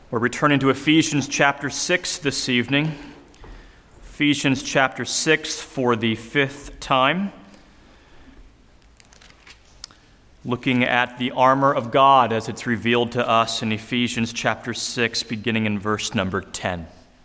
We're returning to Ephesians chapter 6 this evening. Ephesians chapter 6 for the fifth time. Looking at the armor of God as it's revealed to us in Ephesians chapter 6, beginning in verse number 10.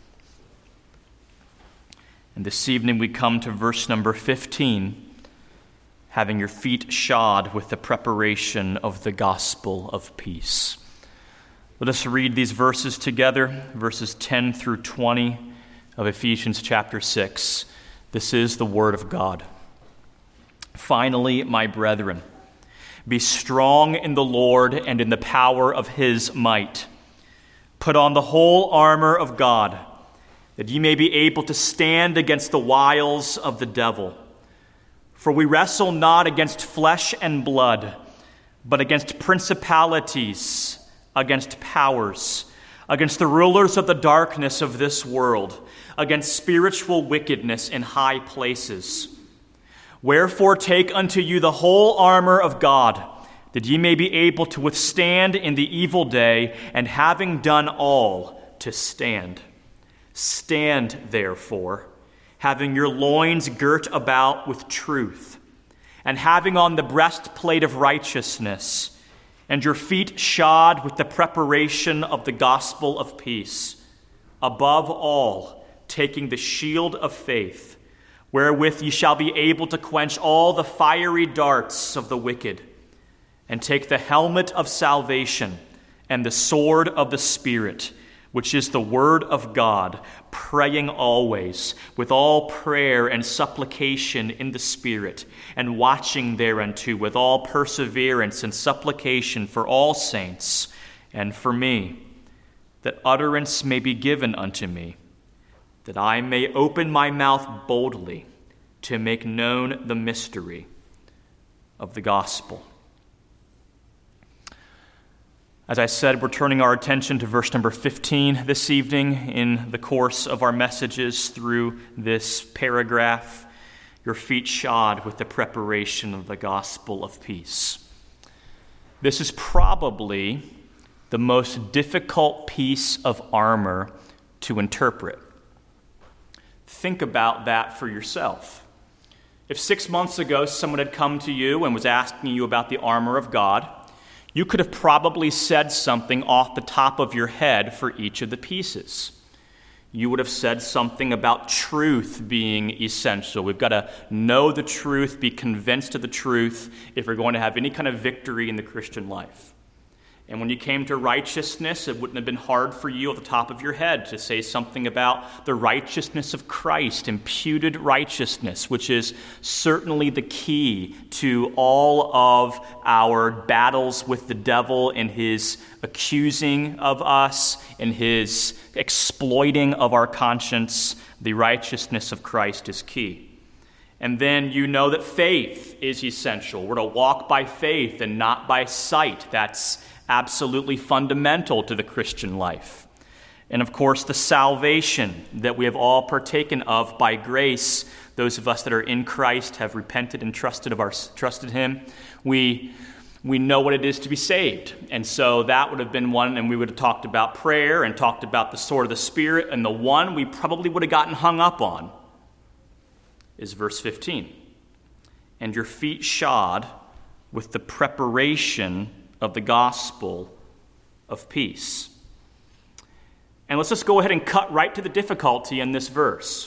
And this evening we come to verse number 15, having your feet shod with the preparation of the gospel of peace. Let us read these verses together, verses 10 through 20 of Ephesians chapter 6. This is the word of God. Finally, my brethren, be strong in the Lord and in the power of his might. Put on the whole armor of God, that ye may be able to stand against the wiles of the devil. For we wrestle not against flesh and blood, but against principalities, against powers, against the rulers of the darkness of this world, against spiritual wickedness in high places. Wherefore take unto you the whole armor of God, that ye may be able to withstand in the evil day, and having done all, to stand. Stand, therefore, having your loins girt about with truth, and having on the breastplate of righteousness, and your feet shod with the preparation of the gospel of peace. Above all, taking the shield of faith, wherewith ye shall be able to quench all the fiery darts of the wicked, and take the helmet of salvation and the sword of the Spirit, which is the word of God, praying always with all prayer and supplication in the Spirit, and watching thereunto with all perseverance and supplication for all saints, and for me, that utterance may be given unto me, that I may open my mouth boldly to make known the mystery of the gospel. As I said, we're turning our attention to verse number 15 this evening in the course of our messages through this paragraph, your feet shod with the preparation of the gospel of peace. This is probably the most difficult piece of armor to interpret. Think about that for yourself. If 6 months ago someone had come to you and was asking you about the armor of God, you could have probably said something off the top of your head for each of the pieces. You would have said something about truth being essential. We've got to know the truth, be convinced of the truth if we're going to have any kind of victory in the Christian life. And when you came to righteousness, it wouldn't have been hard for you at the top of your head to say something about the righteousness of Christ, imputed righteousness, which is certainly the key to all of our battles with the devil and his accusing of us and his exploiting of our conscience. The righteousness of Christ is key. And then you know that faith is essential. We're to walk by faith and not by sight. That's absolutely fundamental to the Christian life. And of course, the salvation that we have all partaken of by grace, those of us that are in Christ have repented and trusted him. We know what it is to be saved. And so that would have been one, and we would have talked about prayer and talked about the sword of the Spirit, and the one we probably would have gotten hung up on is verse 15. And your feet shod with the preparation of the gospel of peace. And let's just go ahead and cut right to the difficulty in this verse.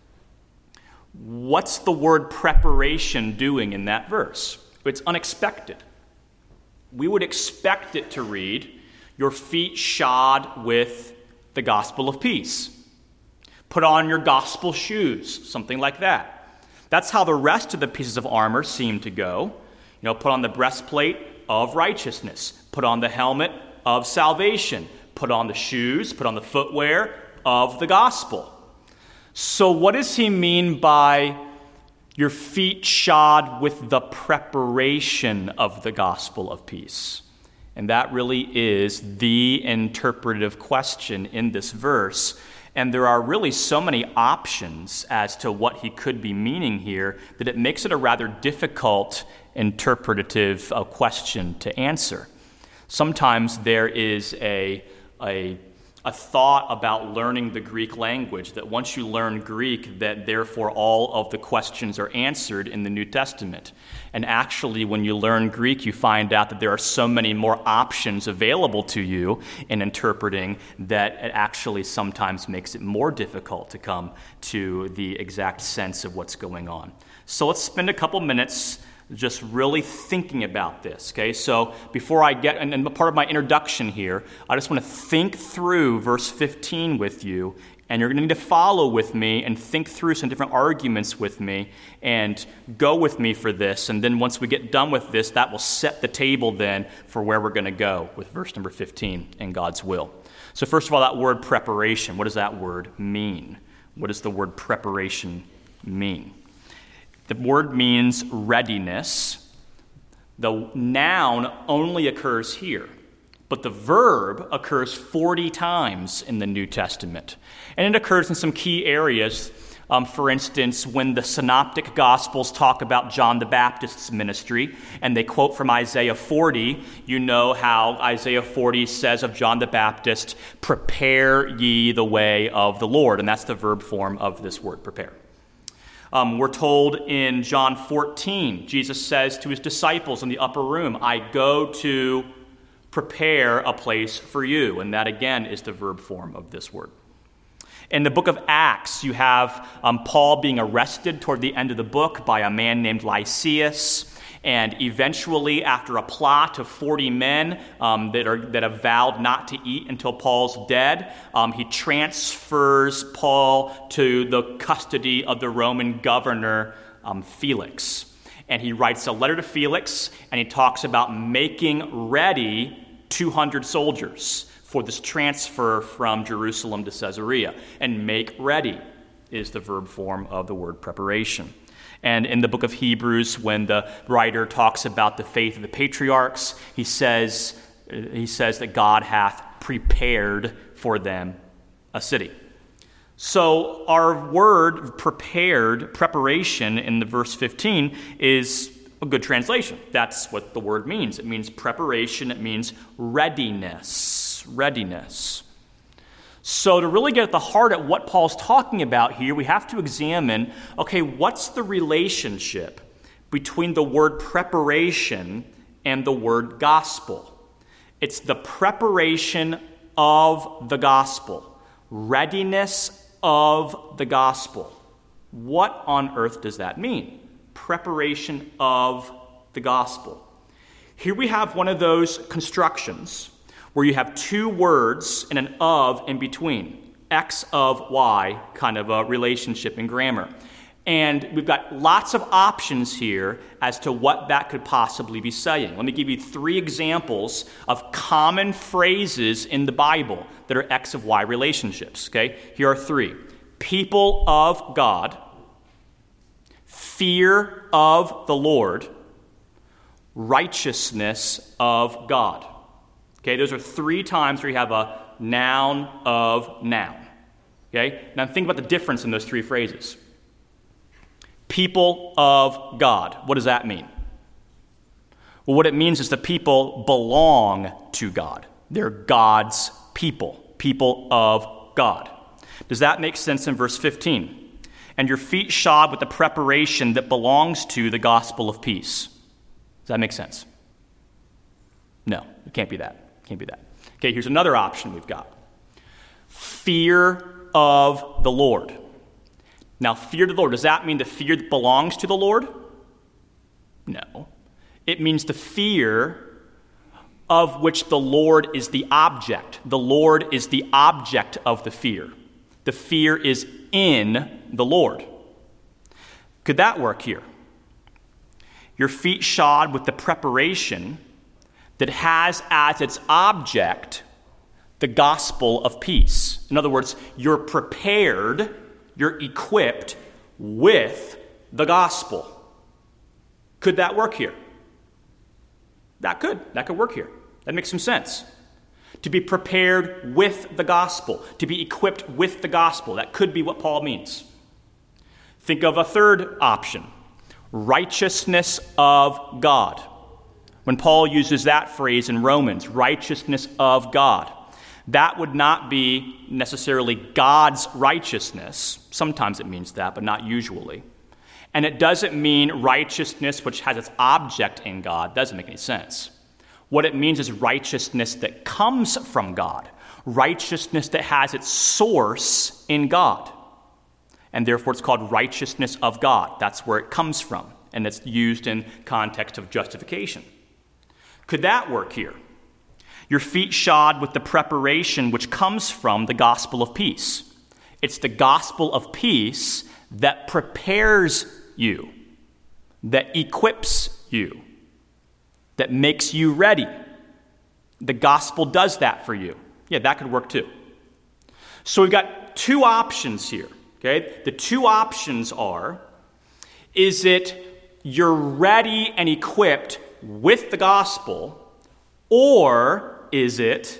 What's the word preparation doing in that verse? It's unexpected. We would expect it to read, your feet shod with the gospel of peace. Put on your gospel shoes, something like that. That's how the rest of the pieces of armor seem to go. Put on the breastplate of righteousness. Put on the helmet of salvation. Put on the shoes, put on the footwear of the gospel. So what does he mean by your feet shod with the preparation of the gospel of peace? And that really is the interpretive question in this verse. And there are really so many options as to what he could be meaning here that it makes it a rather difficult interpretative question to answer. Sometimes there is a a thought about learning the Greek language, that once you learn Greek, that therefore all of the questions are answered in the New Testament. And actually, when you learn Greek, you find out that there are so many more options available to you in interpreting that it actually sometimes makes it more difficult to come to the exact sense of what's going on. So let's spend a couple minutes just really thinking about this, okay? So before I get, and part of my introduction here, I just want to think through verse 15 with you, and you're going to need to follow with me and think through some different arguments with me and go with me for this. And then once we get done with this, that will set the table then for where we're going to go with verse number 15 in God's will. So first of all, that word preparation, what does that word mean? What does the word preparation mean? The word means readiness. The noun only occurs here, but the verb occurs 40 times in the New Testament. And it occurs in some key areas. For instance, when the Synoptic Gospels talk about John the Baptist's ministry, and they quote from Isaiah 40, you know how Isaiah 40 says of John the Baptist, "Prepare ye the way of the Lord." And that's the verb form of this word, prepare. We're told in John 14, Jesus says to his disciples in the upper room, "I go to prepare a place for you." And that again is the verb form of this word. In the book of Acts, you have Paul being arrested toward the end of the book by a man named Lysias. And eventually, after a plot of 40 men that have vowed not to eat until Paul's dead, he transfers Paul to the custody of the Roman governor, Felix. And he writes a letter to Felix, and he talks about making ready 200 soldiers for this transfer from Jerusalem to Caesarea. And make ready is the verb form of the word preparation. And in the book of Hebrews, when the writer talks about the faith of the patriarchs, he says that God hath prepared for them a city. So our word prepared, preparation in the verse 15 is a good translation. That's what the word means. It means preparation. It means readiness. Readiness. So to really get at the heart at what Paul's talking about here, we have to examine, okay, what's the relationship between the word preparation and the word gospel? It's the preparation of the gospel, readiness of the gospel. What on earth does that mean? Preparation of the gospel. Here we have one of those constructions where you have two words and an of in between. X of Y kind of a relationship in grammar. And we've got lots of options here as to what that could possibly be saying. Let me give you 3 examples of common phrases in the Bible that are X of Y relationships. Okay? Here are 3. People of God, fear of the Lord, righteousness of God. Okay, those are 3 times where you have a noun of noun. Okay, now think about the difference in those 3 phrases. People of God. What does that mean? Well, what it means is the people belong to God. They're God's people, people of God. Does that make sense in verse 15? And your feet shod with the preparation that belongs to the gospel of peace. Does that make sense? No, it can't be that. Can't be that. Okay, here's another option we've got. Fear of the Lord. Now, fear of the Lord, does that mean the fear that belongs to the Lord? No. It means the fear of which the Lord is the object. The Lord is the object of the fear. The fear is in the Lord. Could that work here? Your feet shod with the preparation that has as its object the gospel of peace. In other words, you're prepared, you're equipped with the gospel. Could that work here? That could work here. That makes some sense. To be prepared with the gospel, to be equipped with the gospel. That could be what Paul means. Think of a third option. Righteousness of God. When Paul uses that phrase in Romans, righteousness of God, That would not be necessarily God's righteousness. Sometimes it means that, but not usually. And it doesn't mean righteousness which has its object in God. Doesn't make any sense. What it means is righteousness that comes from God, righteousness that has its source in God. And therefore it's called righteousness of God. That's where it comes from, and it's used in context of justification. Could that work here? Your feet shod with the preparation which comes from the gospel of peace. It's the gospel of peace that prepares you, that equips you, that makes you ready. The gospel does that for you. Yeah, that could work too. So we've got two options here. Okay? The two options are, is it you're ready and equipped with the gospel, or is it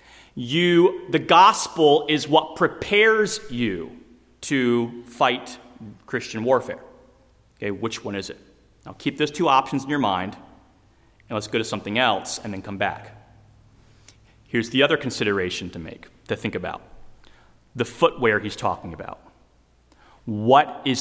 the gospel is what prepares you to fight Christian warfare? Okay, which one is it? Now keep those two options in your mind, and let's go to something else and then come back. Here's the other consideration to think about. The footwear he's talking about. What is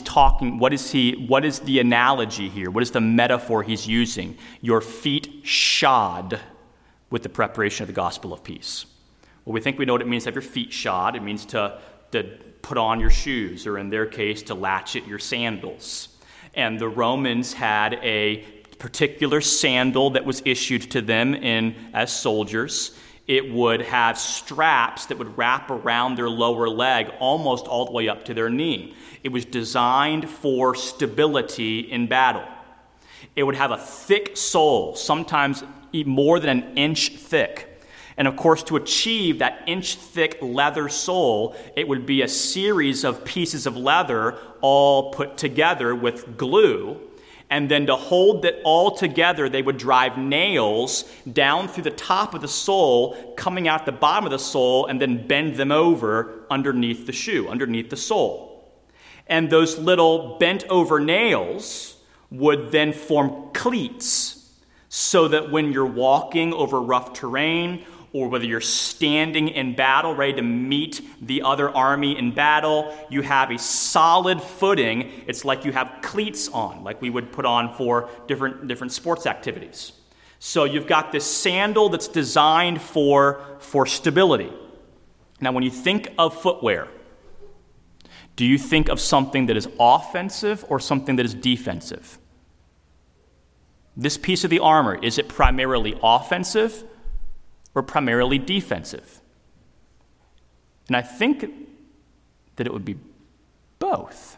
the analogy here? What is the metaphor he's using? Your feet shod with the preparation of the gospel of peace. Well, we think we know what it means to have your feet shod. It means to put on your shoes, or in their case, to latchet your sandals. And the Romans had a particular sandal that was issued to them as soldiers. It would have straps that would wrap around their lower leg almost all the way up to their knee. It was designed for stability in battle. It would have a thick sole, sometimes more than an inch thick. And of course, to achieve that inch-thick leather sole, it would be a series of pieces of leather all put together with glue. And then to hold it all together, they would drive nails down through the top of the sole, coming out the bottom of the sole, and then bend them over underneath the shoe, underneath the sole. And those little bent-over nails would then form cleats, so that when you're walking over rough terrain, or whether you're standing in battle, ready to meet the other army in battle, you have a solid footing. It's like you have cleats on, like we would put on for different sports activities. So you've got this sandal that's designed for stability. Now, when you think of footwear, do you think of something that is offensive or something that is defensive? This piece of the armor, is it primarily offensive or primarily defensive? And I think that it would be both.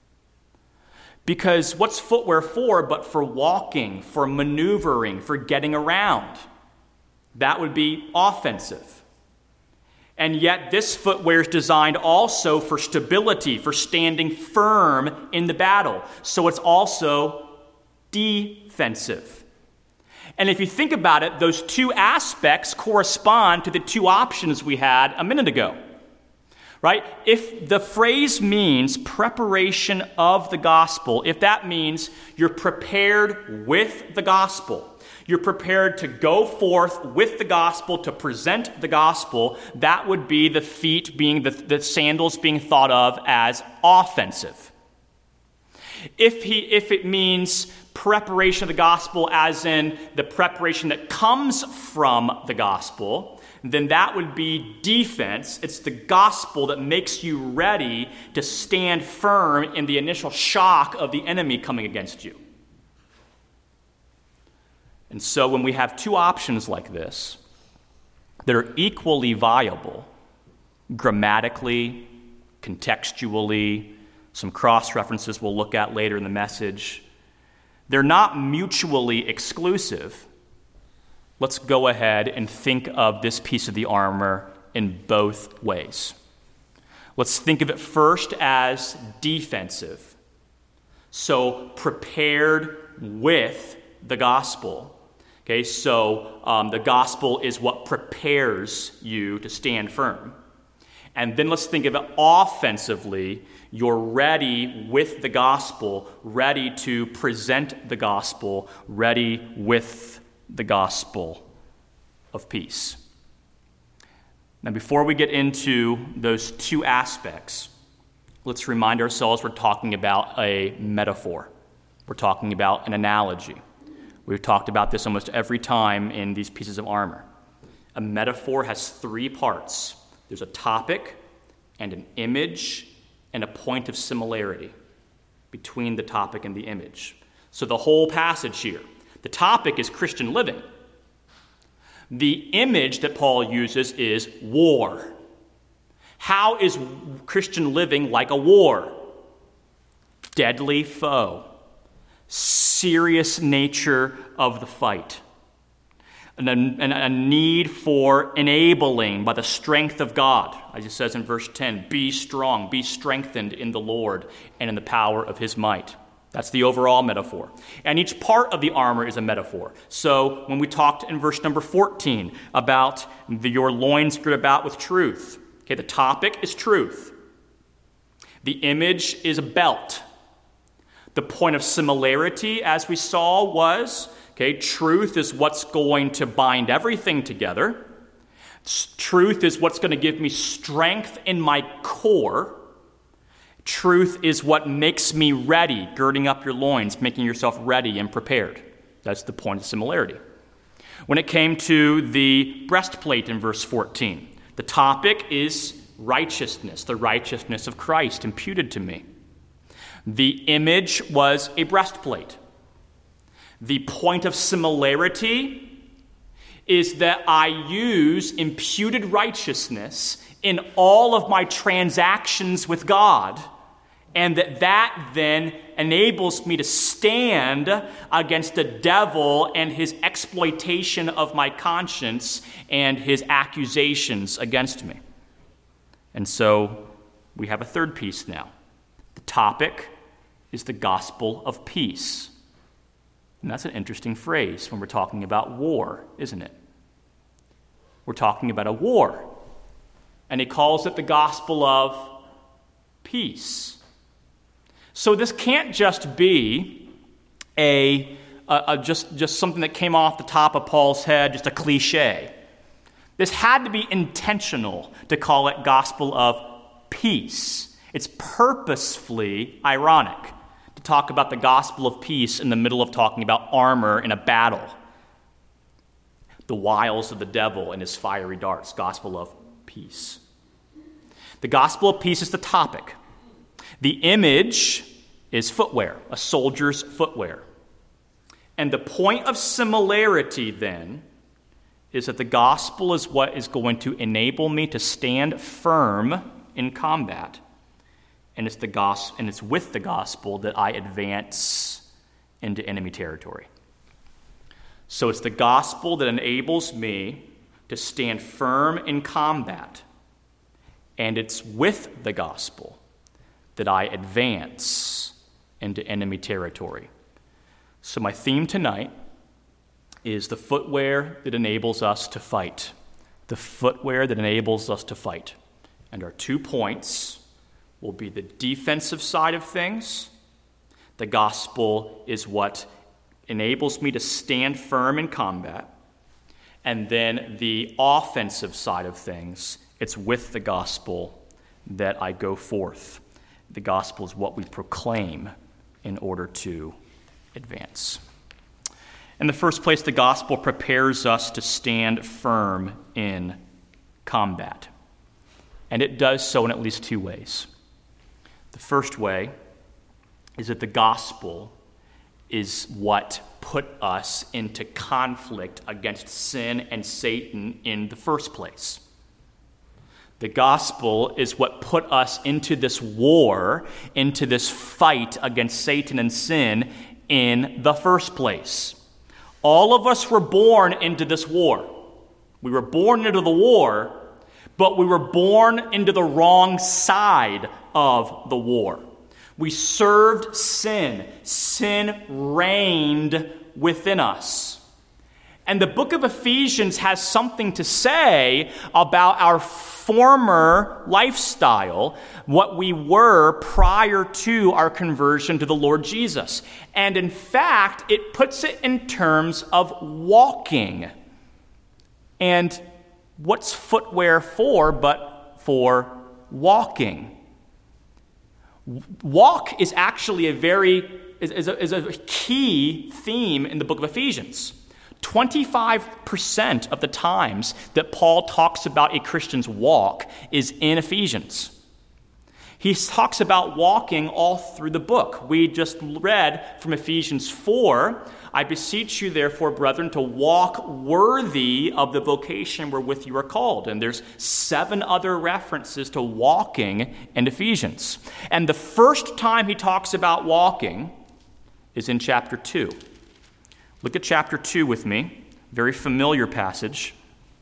Because what's footwear for but for walking, for maneuvering, for getting around? That would be offensive. And yet this footwear is designed also for stability, for standing firm in the battle. So it's also defensive. And if you think about it, those two aspects correspond to the two options we had a minute ago. Right? If the phrase means preparation of the gospel, if that means you're prepared with the gospel, you're prepared to go forth with the gospel, to present the gospel, that would be the feet being, the sandals being thought of as offensive. If it means preparation of the gospel as in the preparation that comes from the gospel, then that would be defense. It's the gospel that makes you ready to stand firm in the initial shock of the enemy coming against you. And so when we have two options like this that are equally viable, grammatically, contextually, some cross-references we'll look at later in the message, they're not mutually exclusive. Let's go ahead and think of this piece of the armor in both ways. Let's think of it first as defensive. So prepared with the gospel. Okay, so the gospel is what prepares you to stand firm. And then let's think of it offensively. You're ready with the gospel, ready to present the gospel, ready with the gospel of peace. Now, before we get into those two aspects, let's remind ourselves we're talking about a metaphor. We're talking about an analogy. We've talked about this almost every time in these pieces of armor. A metaphor has three parts. There's a topic and an image and a point of similarity between the topic and the image. So the whole passage here, the topic is Christian living. The image that Paul uses is war. How is Christian living like a war? Deadly foe. Serious nature of the fight. And a need for enabling by the strength of God. As it says in verse 10, be strong, be strengthened in the Lord and in the power of his might. That's the overall metaphor. And each part of the armor is a metaphor. So when we talked in verse number 14 about your loins girt about with truth, okay, the topic is truth. The image is a belt. The point of similarity, as we saw, was, okay, truth is what's going to bind everything together. Truth is what's going to give me strength in my core. Truth is what makes me ready, girding up your loins, making yourself ready and prepared. That's the point of similarity. When it came to the breastplate in verse 14, the topic is righteousness, the righteousness of Christ imputed to me. The image was a breastplate. The point of similarity is that I use imputed righteousness in all of my transactions with God, and that then enables me to stand against the devil and his exploitation of my conscience and his accusations against me. And so we have a third piece now. The topic is the gospel of peace. And that's an interesting phrase when we're talking about war, isn't it? We're talking about a war. And he calls it the gospel of peace. So this can't just be just something that came off the top of Paul's head, just a cliche. This had to be intentional to call it gospel of peace. It's purposefully ironic to talk about the gospel of peace in the middle of talking about armor in a battle. The wiles of the devil and his fiery darts, gospel of peace. The gospel of peace is the topic. The image is footwear, a soldier's footwear. And the point of similarity then is that the gospel is what is going to enable me to stand firm in combat. And it's with the gospel that I advance into enemy territory. So it's the gospel that enables me to stand firm in combat. And it's with the gospel that I advance into enemy territory. So my theme tonight is the footwear that enables us to fight. The footwear that enables us to fight. And our 2 points will be the defensive side of things. The gospel is what enables me to stand firm in combat. And then the offensive side of things, it's with the gospel that I go forth. The gospel is what we proclaim in order to advance. In the first place, the gospel prepares us to stand firm in combat. And it does so in at least 2 ways. The first way is that the gospel is what put us into conflict against sin and Satan in the first place. The gospel is what put us into this war, into this fight against Satan and sin in the first place. All of us were born into this war. We were born into the war, but we were born into the wrong side of the war. We served sin. Sin reigned within us. And the book of Ephesians has something to say about our former lifestyle, what we were prior to our conversion to the Lord Jesus. And in fact, it puts it in terms of walking. And What's footwear for but for walking? Walk is actually a key theme in the book of Ephesians. 25% of the times that Paul talks about a Christian's walk is in Ephesians. He talks about walking all through the book. We just read from Ephesians 4, I beseech you, therefore, brethren, to walk worthy of the vocation wherewith you are called. And there's 7 other references to walking in Ephesians. And the first time he talks about walking is in chapter 2. Look at chapter 2 with me, very familiar passage.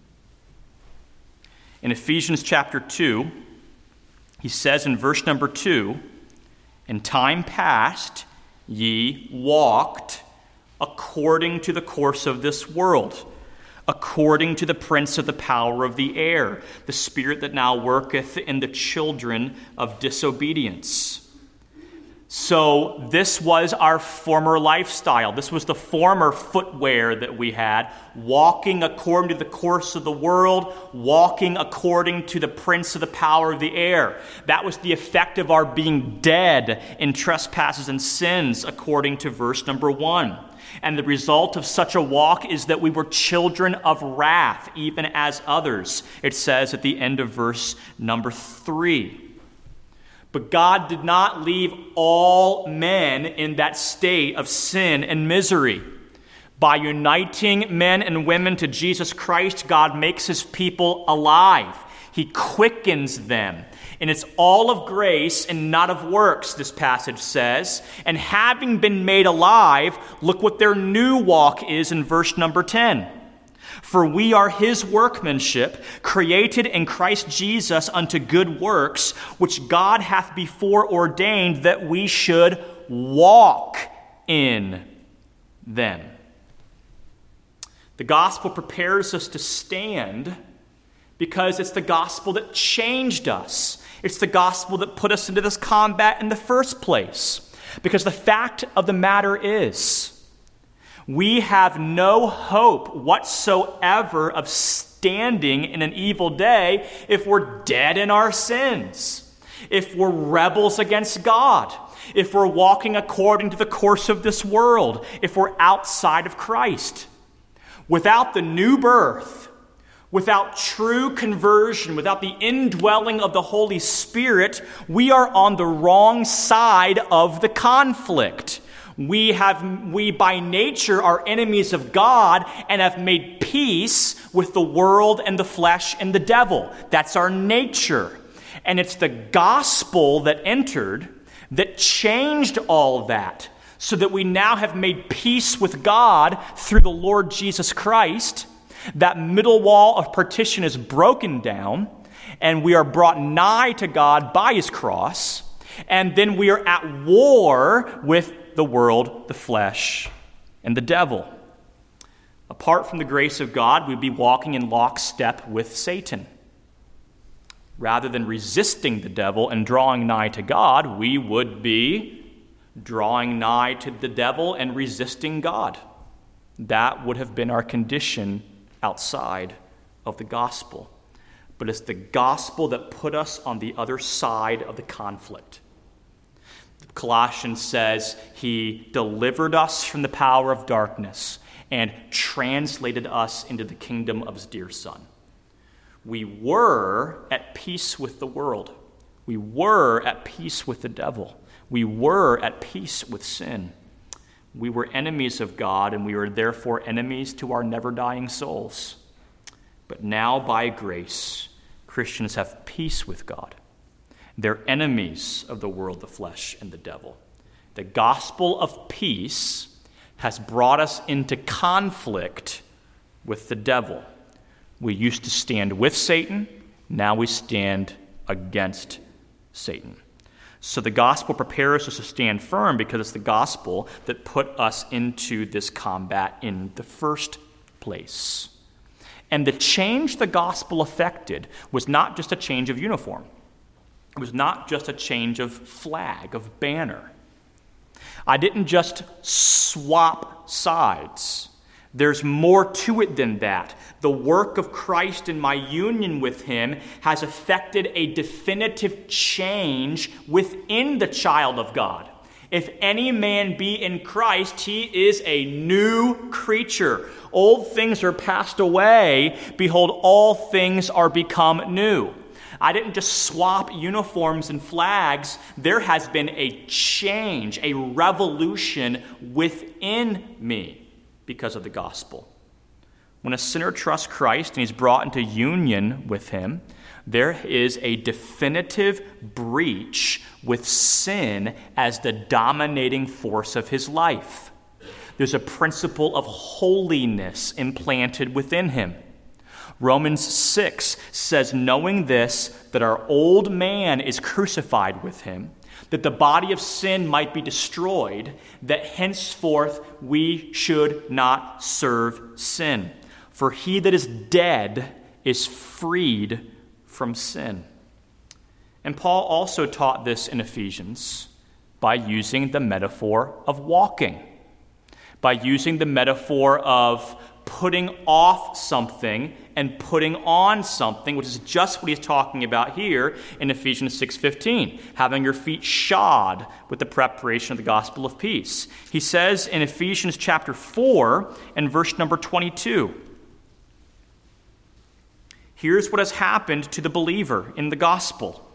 In Ephesians chapter 2, he says in verse number 2, in time past ye walked according to the course of this world, according to the prince of the power of the air, the spirit that now worketh in the children of disobedience. So this was our former lifestyle. This was the former footwear that we had, walking according to the course of the world, walking according to the prince of the power of the air. That was the effect of our being dead in trespasses and sins, according to verse number 1. And the result of such a walk is that we were children of wrath, even as others, it says at the end of verse number 3. But God did not leave all men in that state of sin and misery. By uniting men and women to Jesus Christ, God makes his people alive. He quickens them. And it's all of grace and not of works, this passage says. And having been made alive, look what their new walk is in verse number 10. For we are his workmanship, created in Christ Jesus unto good works, which God hath before ordained that we should walk in them. The gospel prepares us to stand because it's the gospel that changed us. It's the gospel that put us into this combat in the first place. Because the fact of the matter is, we have no hope whatsoever of standing in an evil day if we're dead in our sins, if we're rebels against God, if we're walking according to the course of this world, if we're outside of Christ. Without the new birth, without true conversion, without the indwelling of the Holy Spirit, we are on the wrong side of the conflict. We by nature are enemies of God and have made peace with the world and the flesh and the devil. That's our nature. And it's the gospel that entered that changed all of that, so that we now have made peace with God through the Lord Jesus Christ. That middle wall of partition is broken down, and we are brought nigh to God by his cross, and then we are at war with the world, the flesh, and the devil. Apart from the grace of God, we'd be walking in lockstep with Satan. Rather than resisting the devil and drawing nigh to God, we would be drawing nigh to the devil and resisting God. That would have been our condition outside of the gospel. But it's the gospel that put us on the other side of the conflict. Colossians says he delivered us from the power of darkness and translated us into the kingdom of his dear Son. We were at peace with the world. We were at peace with the devil. We were at peace with sin. We were enemies of God, and we were therefore enemies to our never-dying souls. But now, by grace, Christians have peace with God. They're enemies of the world, the flesh, and the devil. The gospel of peace has brought us into conflict with the devil. We used to stand with Satan. Now we stand against Satan. So the gospel prepares us to stand firm because it's the gospel that put us into this combat in the first place. And the change the gospel effected was not just a change of uniform. It was not just a change of flag, of banner. I didn't just swap sides. There's more to it than that. The work of Christ in my union with him has effected a definitive change within the child of God. If any man be in Christ, he is a new creature. Old things are passed away. Behold, all things are become new. I didn't just swap uniforms and flags. There has been a change, a revolution within me because of the gospel. When a sinner trusts Christ and he's brought into union with him, there is a definitive breach with sin as the dominating force of his life. There's a principle of holiness implanted within him. Romans 6 says, knowing this, that our old man is crucified with him, that the body of sin might be destroyed, that henceforth we should not serve sin. For he that is dead is freed from sin. And Paul also taught this in Ephesians by using the metaphor of walking, by using the metaphor of putting off something and putting on something, which is just what he's talking about here in Ephesians 6:15, having your feet shod with the preparation of the gospel of peace. He says in Ephesians chapter 4 and verse number 22, here's what has happened to the believer in the gospel.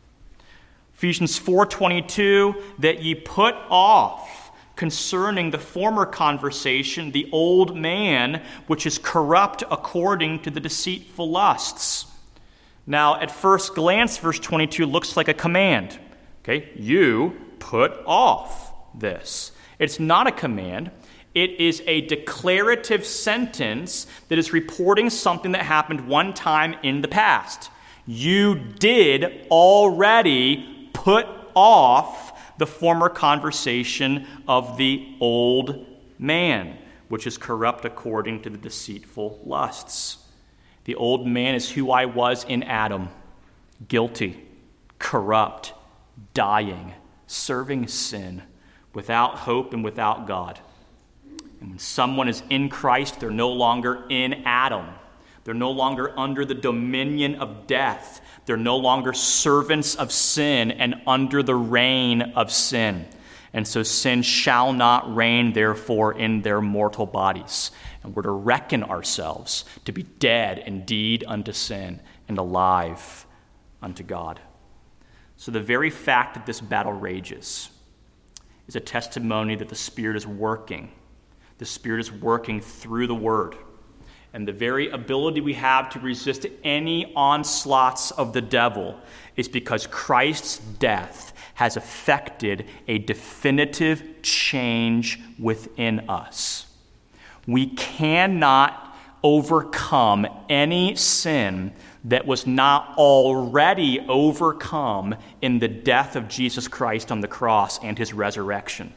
Ephesians 4:22, that ye put off concerning the former conversation, the old man, which is corrupt according to the deceitful lusts. Now, at first glance, verse 22 looks like a command. Okay, you put off this. It's not a command. It is a declarative sentence that is reporting something that happened one time in the past. You did already put off the former conversation of the old man, which is corrupt according to the deceitful lusts. The old man is who I was in Adam, guilty, corrupt, dying, serving sin, without hope and without God. And when someone is in Christ, they're no longer in Adam. They're no longer under the dominion of death. They're no longer servants of sin and under the reign of sin. And so sin shall not reign, therefore, in their mortal bodies. And we're to reckon ourselves to be dead indeed unto sin and alive unto God. So the very fact that this battle rages is a testimony that the Spirit is working. The Spirit is working through the Word. And the very ability we have to resist any onslaughts of the devil is because Christ's death has effected a definitive change within us. We cannot overcome any sin that was not already overcome in the death of Jesus Christ on the cross and his resurrection.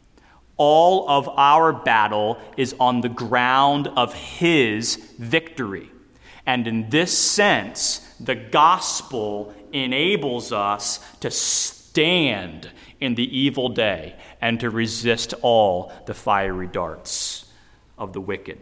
All of our battle is on the ground of his victory. And in this sense, the gospel enables us to stand in the evil day and to resist all the fiery darts of the wicked.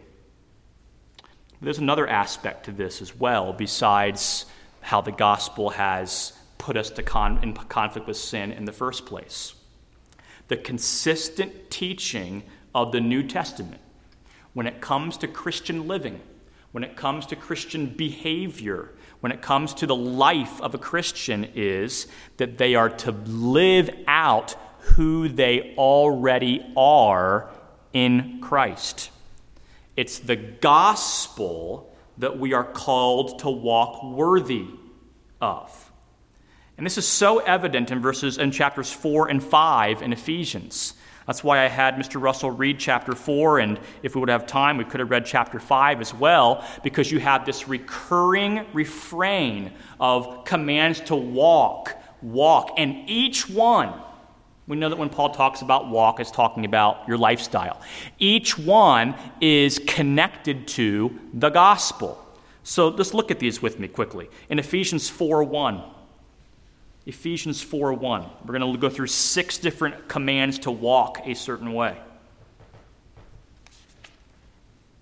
There's another aspect to this as well, besides how the gospel has put us in conflict with sin in the first place. The consistent teaching of the New Testament when it comes to Christian living, when it comes to Christian behavior, when it comes to the life of a Christian is that they are to live out who they already are in Christ. It's the gospel that we are called to walk worthy of. And this is so evident in chapters 4 and 5 in Ephesians. That's why I had Mr. Russell read chapter 4, and if we would have time, we could have read chapter 5 as well, because you have this recurring refrain of commands to walk, and each one, we know that when Paul talks about walk, it's talking about your lifestyle. Each one is connected to the gospel. So let's look at these with me quickly. In Ephesians 4:1, Ephesians 4:1. We're going to go through 6 different commands to walk a certain way.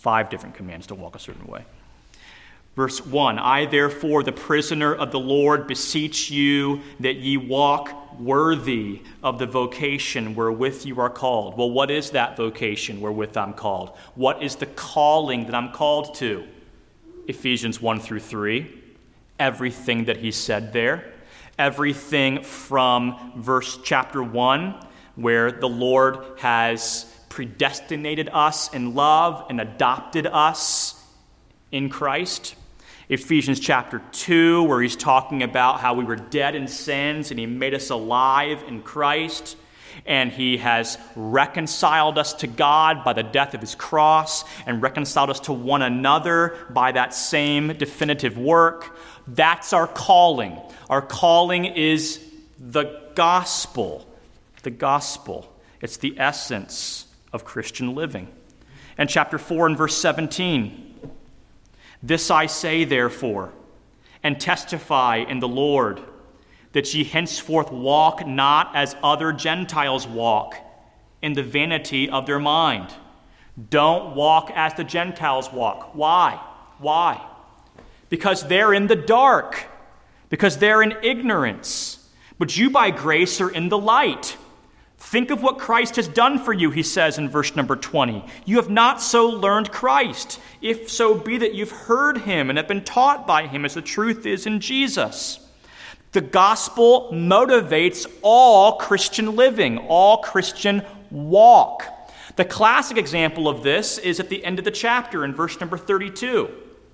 5 different commands to walk a certain way. Verse 1, I therefore, the prisoner of the Lord, beseech you that ye walk worthy of the vocation wherewith you are called. Well, what is that vocation wherewith I'm called? What is the calling that I'm called to? Ephesians 1 through 3, everything that he said there. Everything from chapter 1, where the Lord has predestinated us in love and adopted us in Christ. Ephesians chapter 2, where he's talking about how we were dead in sins and he made us alive in Christ. And he has reconciled us to God by the death of his cross and reconciled us to one another by that same definitive work. That's our calling. Our calling is the gospel. The gospel. It's the essence of Christian living. And chapter 4 and verse 17. This I say, therefore, and testify in the Lord, that ye henceforth walk not as other Gentiles walk, in the vanity of their mind. Don't walk as the Gentiles walk. Why? Why? Because they're in the dark, because they're in ignorance. But you by grace are in the light. Think of what Christ has done for you, he says in verse number 20. You have not so learned Christ, if so be that you've heard him and have been taught by him as the truth is in Jesus. The gospel motivates all Christian living, all Christian walk. The classic example of this is at the end of the chapter in verse number 32.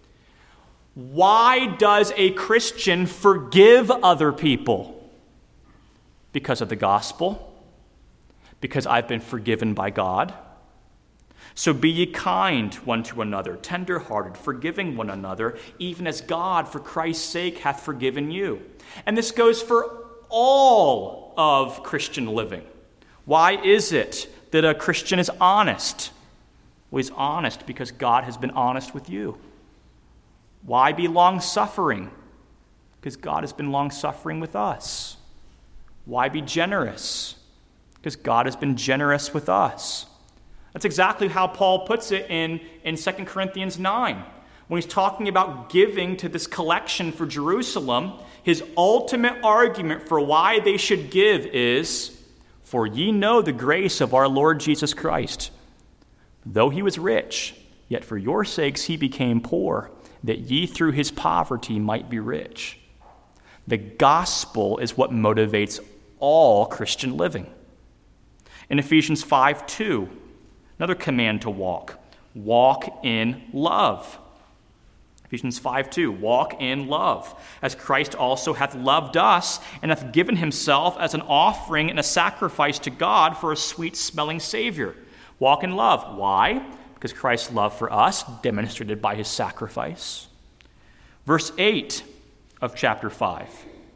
Why does a Christian forgive other people? Because of the gospel. Because I've been forgiven by God. So be ye kind one to another, tender-hearted, forgiving one another, even as God, for Christ's sake, hath forgiven you. And this goes for all of Christian living. Why is it that a Christian is honest? Well, he's honest because God has been honest with you. Why be long-suffering? Because God has been long-suffering with us. Why be generous? Because God has been generous with us. That's exactly how Paul puts it in 2 Corinthians 9. When he's talking about giving to this collection for Jerusalem, his ultimate argument for why they should give is, for ye know the grace of our Lord Jesus Christ. Though he was rich, yet for your sakes he became poor, that ye through his poverty might be rich. The gospel is what motivates all Christian living. In Ephesians 5:2, another command to walk. Walk in love. Ephesians 5:2, walk in love, as Christ also hath loved us, and hath given himself as an offering and a sacrifice to God for a sweet-smelling Savior. Walk in love. Why? Because Christ's love for us, demonstrated by his sacrifice. Verse 8 of chapter 5.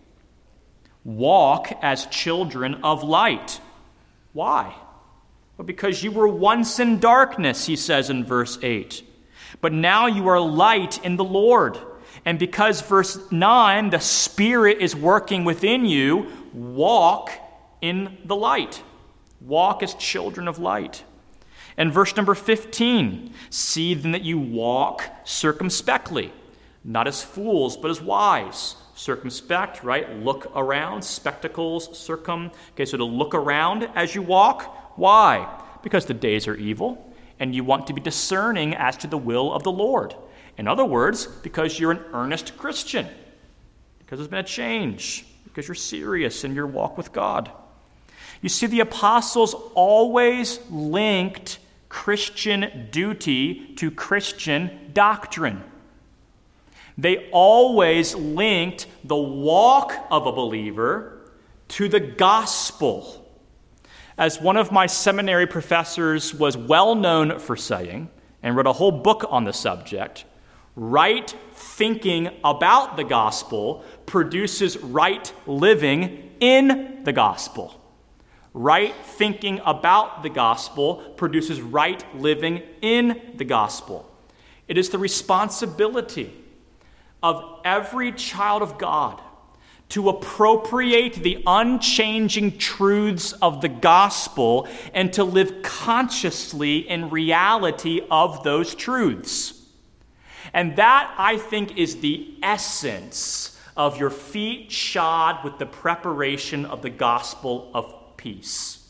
Walk as children of light. Why? Well, because you were once in darkness, he says in verse 8. But now you are light in the Lord. And because verse 9, the Spirit is working within you, walk in the light. Walk as children of light. And verse number 15, see then that you walk circumspectly, not as fools, but as wise. Circumspect, right? Look around. Spectacles, Okay, so to look around as you walk. Why? Because the days are evil, and you want to be discerning as to the will of the Lord. In other words, because you're an earnest Christian. Because there's been a change. Because you're serious in your walk with God. You see, the apostles always linked Christian duty to Christian doctrine. They always linked the walk of a believer to the gospel. As one of my seminary professors was well known for saying, and wrote a whole book on the subject, right thinking about the gospel produces right living in the gospel. Right thinking about the gospel produces right living in the gospel. It is the responsibility of every child of God to appropriate the unchanging truths of the gospel and to live consciously in reality of those truths. And that, I think, is the essence of your feet shod with the preparation of the gospel of peace.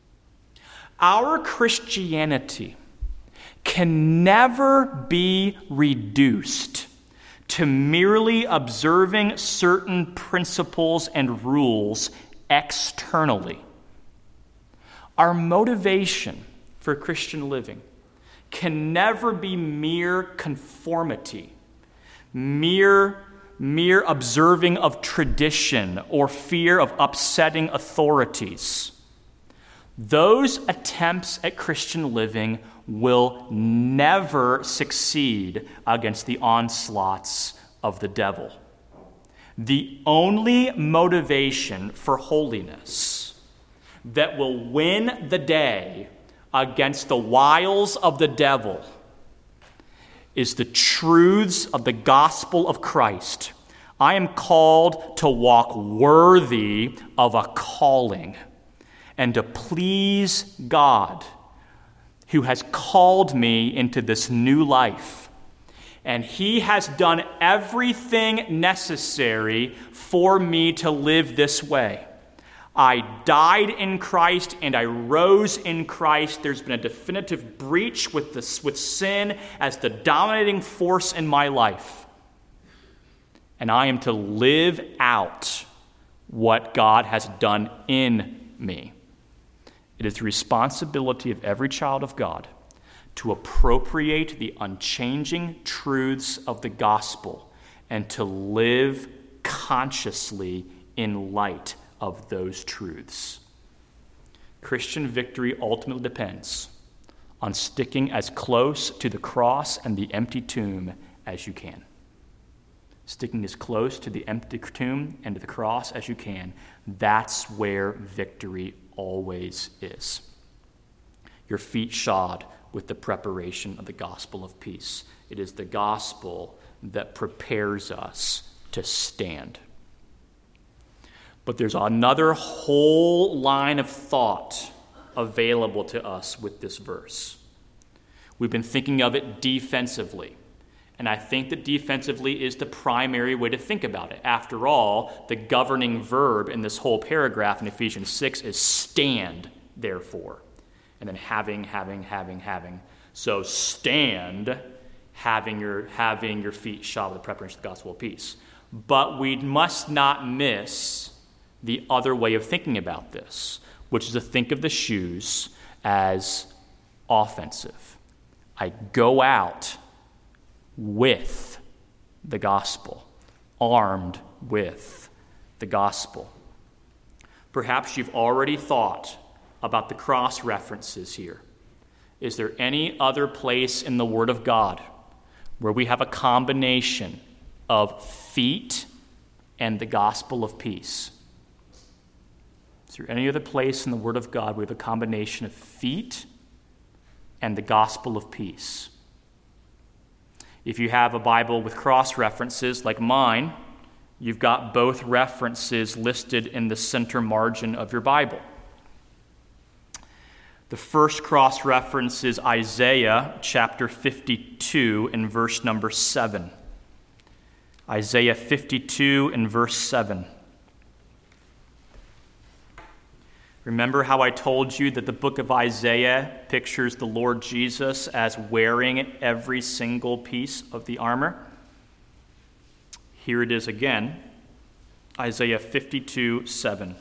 Our Christianity can never be reduced to merely observing certain principles and rules externally. Our motivation for Christian living can never be mere conformity, mere observing of tradition or fear of upsetting authorities. Those attempts at Christian living will never succeed against the onslaughts of the devil. The only motivation for holiness that will win the day against the wiles of the devil is the truths of the gospel of Christ. I am called to walk worthy of a calling and to please God, who has called me into this new life. And he has done everything necessary for me to live this way. I died in Christ and I rose in Christ. There's been a definitive breach with sin as the dominating force in my life. And I am to live out what God has done in me. It is the responsibility of every child of God to appropriate the unchanging truths of the gospel and to live consciously in light of those truths. Christian victory ultimately depends on sticking as close to the cross and the empty tomb as you can. Sticking as close to the empty tomb and to the cross as you can. That's where victory always is. Your feet shod with the preparation of the gospel of peace. It is the gospel that prepares us to stand. But there's another whole line of thought available to us with this verse. We've been thinking of it defensively. And I think that defensively is the primary way to think about it. After all, the governing verb in this whole paragraph in Ephesians 6 is stand, therefore. And then having. So stand, having your feet shod with the preparation of the gospel of peace. But we must not miss the other way of thinking about this, which is to think of the shoes as offensive. I go out with the gospel, armed with the gospel. Perhaps you've already thought about the cross references here. Is there any other place in the Word of God where we have a combination of feet and the gospel of peace? Is there any other place in the Word of God where we have a combination of feet and the gospel of peace? If you have a Bible with cross references like mine, you've got both references listed in the center margin of your Bible. The first cross reference is Isaiah chapter 52 and verse number 7. Isaiah 52 and verse 7. Remember how I told you that the book of Isaiah pictures the Lord Jesus as wearing every single piece of the armor? Here it is again, Isaiah 52, 7.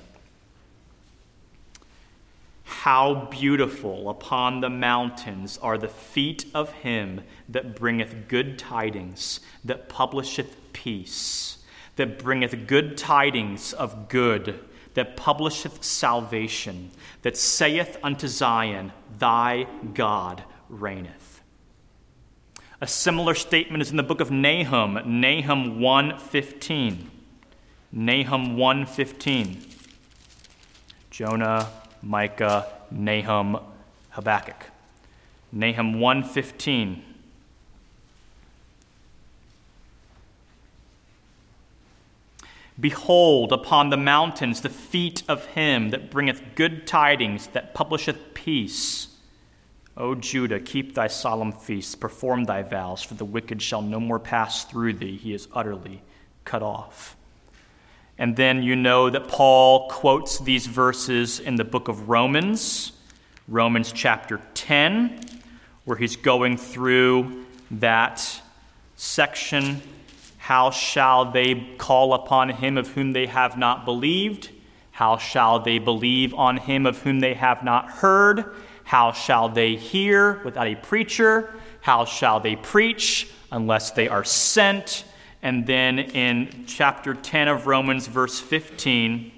How beautiful upon the mountains are the feet of him that bringeth good tidings, that publisheth peace, that bringeth good tidings of good, that publisheth salvation, that saith unto Zion, thy God reigneth. A similar statement is in the book of Nahum, Nahum 1:15. Nahum 1:15. Jonah, Micah, Nahum, Habakkuk. Nahum 1:15. Behold, upon the mountains the feet of him that bringeth good tidings, that publisheth peace. O Judah, keep thy solemn feasts, perform thy vows, for the wicked shall no more pass through thee. He is utterly cut off. And then you know that Paul quotes these verses in the book of Romans, Romans chapter 10, where he's going through that section. How shall they call upon him of whom they have not believed? How shall they believe on him of whom they have not heard? How shall they hear without a preacher? How shall they preach unless they are sent? And then in chapter 10 of Romans, verse 15,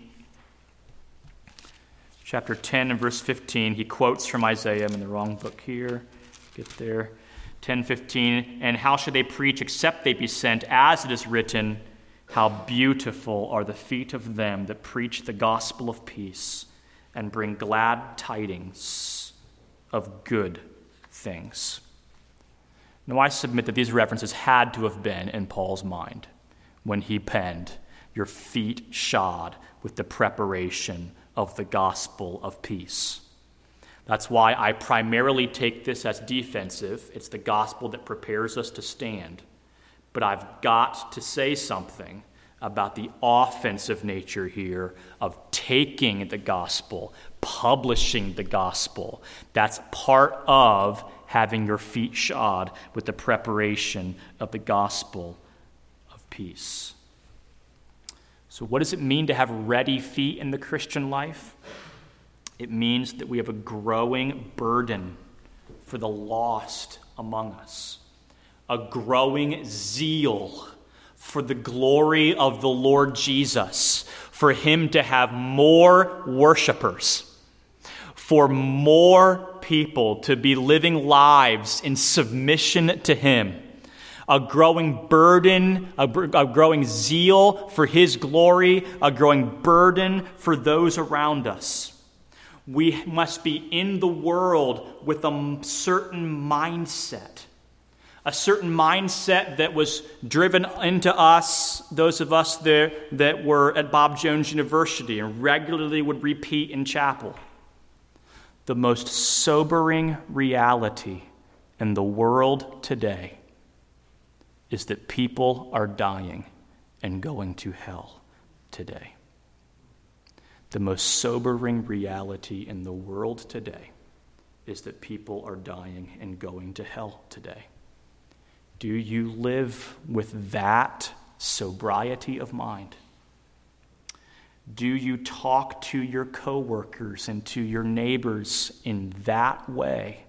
chapter 10 and verse 15, he quotes from Isaiah. I'm in the wrong book here. Get there. 10:15, and how should they preach except they be sent? As it is written, how beautiful are the feet of them that preach the gospel of peace and bring glad tidings of good things. Now I submit that these references had to have been in Paul's mind when he penned, your feet shod with the preparation of the gospel of peace. That's why I primarily take this as defensive. It's the gospel that prepares us to stand. But I've got to say something about the offensive nature here of taking the gospel, publishing the gospel. That's part of having your feet shod with the preparation of the gospel of peace. So what does it mean to have ready feet in the Christian life? It means that we have a growing burden for the lost among us, a growing zeal for the glory of the Lord Jesus, for him to have more worshipers, for more people to be living lives in submission to him, a growing burden, a growing zeal for his glory, a growing burden for those around us. We must be in the world with a certain mindset that was driven into us, those of us there that were at Bob Jones University and regularly would repeat in chapel. The most sobering reality in the world today is that people are dying and going to hell today. The most sobering reality in the world today is that people are dying and going to hell today. Do you live with that sobriety of mind? Do you talk to your coworkers and to your neighbors in that way?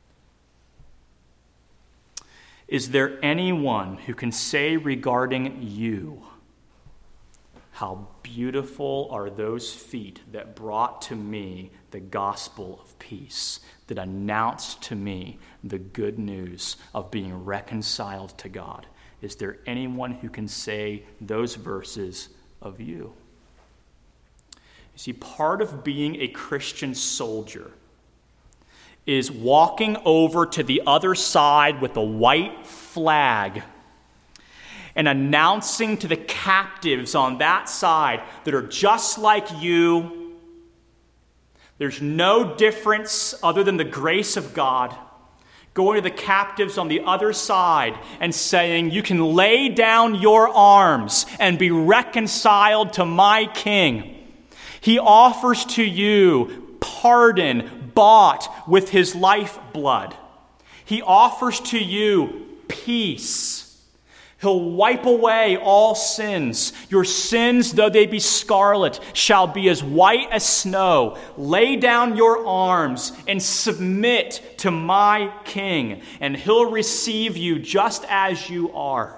Is there anyone who can say regarding you, how beautiful are those feet that brought to me the gospel of peace, that announced to me the good news of being reconciled to God? Is there anyone who can say those verses of you? You see, part of being a Christian soldier is walking over to the other side with a white flag and announcing to the captives on that side that are just like you. There's no difference other than the grace of God. Going to the captives on the other side and saying, you can lay down your arms and be reconciled to my King. He offers to you pardon bought with his lifeblood. He offers to you peace. He'll wipe away all sins. Your sins, though they be scarlet, shall be as white as snow. Lay down your arms and submit to my King, and he'll receive you just as you are.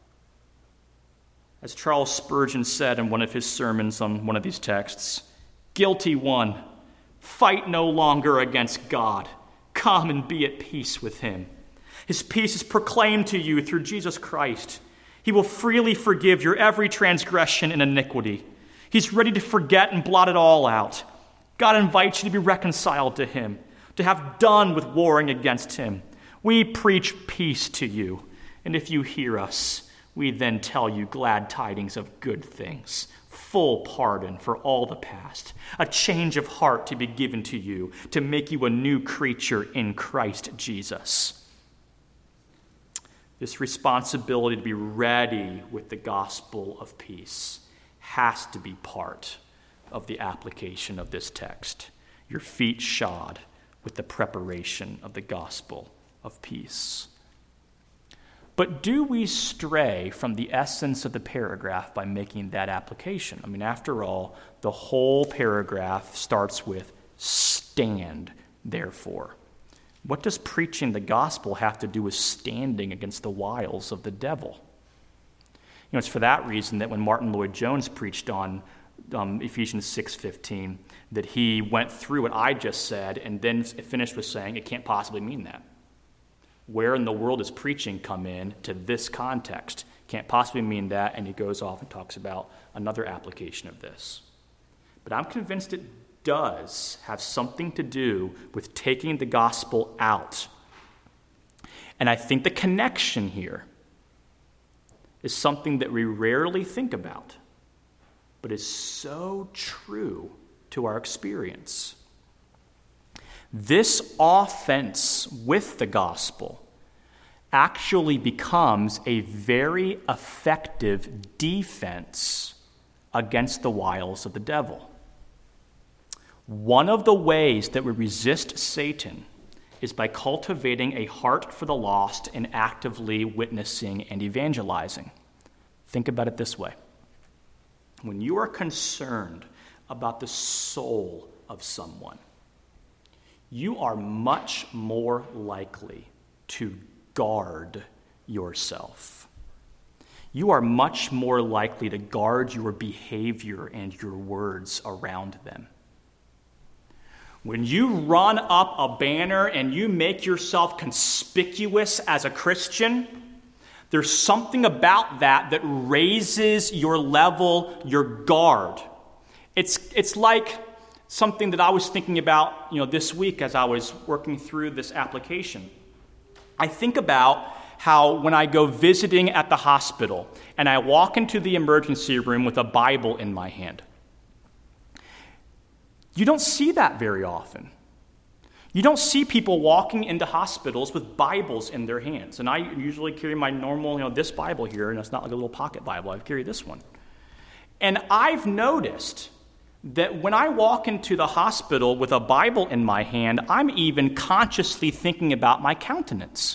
As Charles Spurgeon said in one of his sermons on one of these texts, guilty one, fight no longer against God. Come and be at peace with him. His peace is proclaimed to you through Jesus Christ. He will freely forgive your every transgression and iniquity. He's ready to forget and blot it all out. God invites you to be reconciled to him, to have done with warring against him. We preach peace to you, and if you hear us, we then tell you glad tidings of good things, full pardon for all the past, a change of heart to be given to you, to make you a new creature in Christ Jesus. This responsibility to be ready with the gospel of peace has to be part of the application of this text. Your feet shod with the preparation of the gospel of peace. But do we stray from the essence of the paragraph by making that application? I mean, after all, the whole paragraph starts with stand, therefore. What does preaching the gospel have to do with standing against the wiles of the devil? You know, it's for that reason that when Martin Lloyd-Jones preached on Ephesians 6:15, that he went through what I just said and then finished with saying it can't possibly mean that. Where in the world does preaching come in to this context? Can't possibly mean that, and he goes off and talks about another application of this. But I'm convinced it does have something to do with taking the gospel out. And I think the connection here is something that we rarely think about, but is so true to our experience. This offense with the gospel actually becomes a very effective defense against the wiles of the devil. One of the ways that we resist Satan is by cultivating a heart for the lost and actively witnessing and evangelizing. Think about it this way. When you are concerned about the soul of someone, you are much more likely to guard yourself. You are much more likely to guard your behavior and your words around them. When you run up a banner and you make yourself conspicuous as a Christian, there's something about that raises your level, your guard. It's like something that I was thinking about, this week as I was working through this application. I think about how when I go visiting at the hospital and I walk into the emergency room with a Bible in my hand. You don't see that very often. You don't see people walking into hospitals with Bibles in their hands. And I usually carry my normal, this Bible here, and it's not like a little pocket Bible. I carry this one. And I've noticed that when I walk into the hospital with a Bible in my hand, I'm even consciously thinking about my countenance.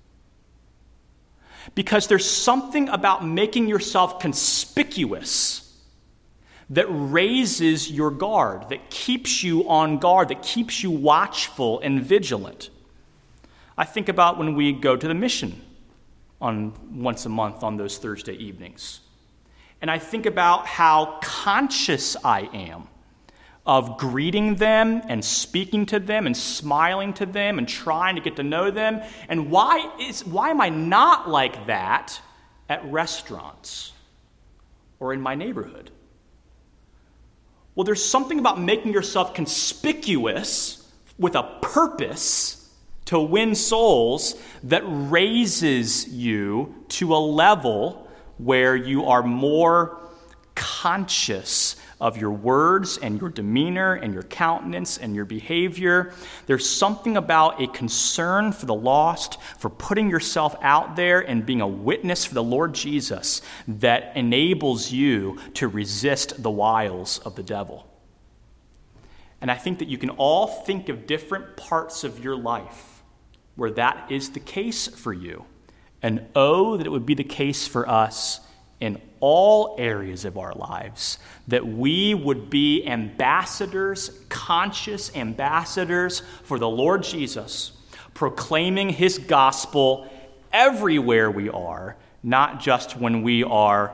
Because there's something about making yourself conspicuous that raises your guard, that keeps you on guard, that keeps you watchful and vigilant. I think about when we go to the mission once a month on those Thursday evenings. And I think about how conscious I am of greeting them and speaking to them and smiling to them and trying to get to know them. And why am I not like that at restaurants or in my neighborhood? Well, there's something about making yourself conspicuous with a purpose to win souls that raises you to a level where you are more conscious of your words and your demeanor and your countenance and your behavior. There's something about a concern for the lost, for putting yourself out there and being a witness for the Lord Jesus that enables you to resist the wiles of the devil. And I think that you can all think of different parts of your life where that is the case for you. And oh, that it would be the case for us in all areas of our lives, that we would be ambassadors, conscious ambassadors for the Lord Jesus, proclaiming his gospel everywhere we are, not just when we are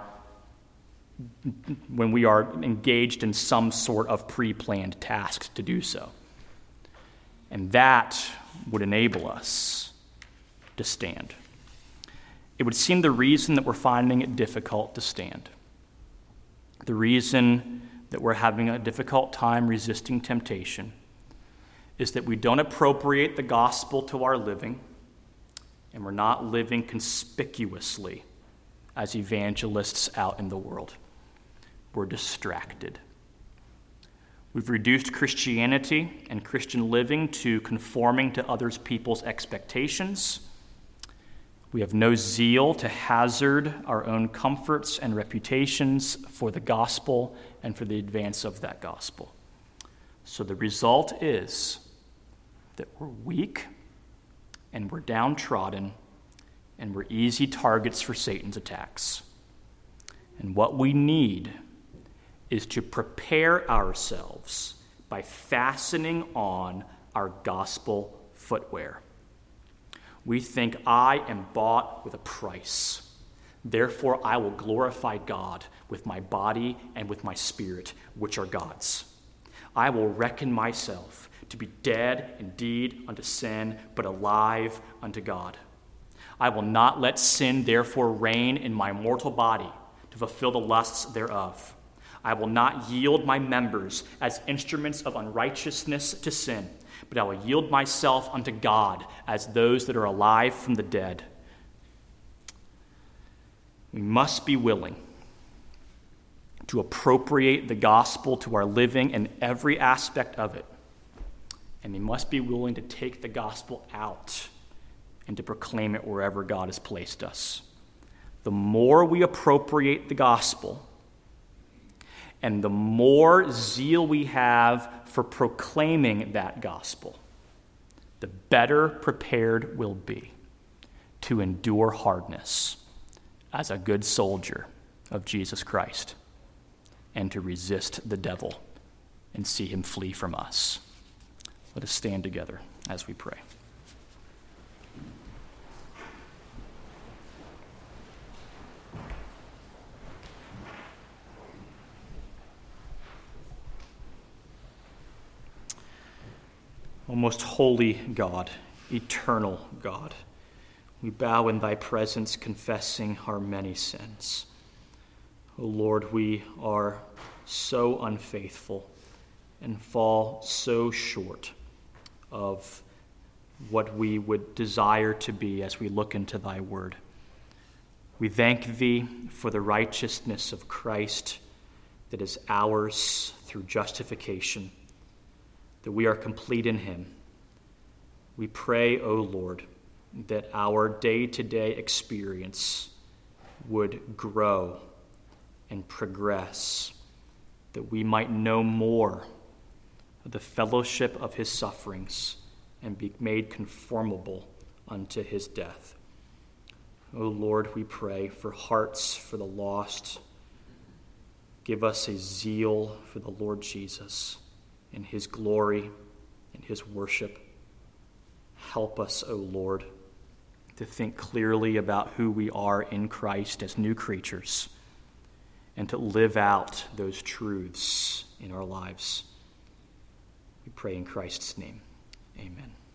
engaged in some sort of pre-planned task to do so. And that would enable us to stand. It would seem the reason that we're finding it difficult to stand, the reason that we're having a difficult time resisting temptation, is that we don't appropriate the gospel to our living, and we're not living conspicuously as evangelists out in the world. We're distracted. We've reduced Christianity and Christian living to conforming to other people's expectations. We have no zeal to hazard our own comforts and reputations for the gospel and for the advance of that gospel. So the result is that we're weak and we're downtrodden and we're easy targets for Satan's attacks. And what we need is to prepare ourselves by fastening on our gospel footwear. We think, I am bought with a price. Therefore, I will glorify God with my body and with my spirit, which are God's. I will reckon myself to be dead indeed unto sin, but alive unto God. I will not let sin therefore reign in my mortal body to fulfill the lusts thereof. I will not yield my members as instruments of unrighteousness to sin, but I will yield myself unto God as those that are alive from the dead. We must be willing to appropriate the gospel to our living in every aspect of it. And we must be willing to take the gospel out and to proclaim it wherever God has placed us. The more we appropriate the gospel, and the more zeal we have for proclaiming that gospel, the better prepared we'll be to endure hardness as a good soldier of Jesus Christ and to resist the devil and see him flee from us. Let us stand together as we pray. O most holy God, eternal God, we bow in thy presence, confessing our many sins. O Lord, we are so unfaithful and fall so short of what we would desire to be as we look into thy word. We thank thee for the righteousness of Christ that is ours through justification, that we are complete in him. We pray, O Lord, that our day-to-day experience would grow and progress, that we might know more of the fellowship of his sufferings and be made conformable unto his death. O Lord, we pray for hearts for the lost. Give us a zeal for the Lord Jesus and his glory and his worship. Help us, O Lord, to think clearly about who we are in Christ as new creatures and to live out those truths in our lives. We pray in Christ's name. Amen.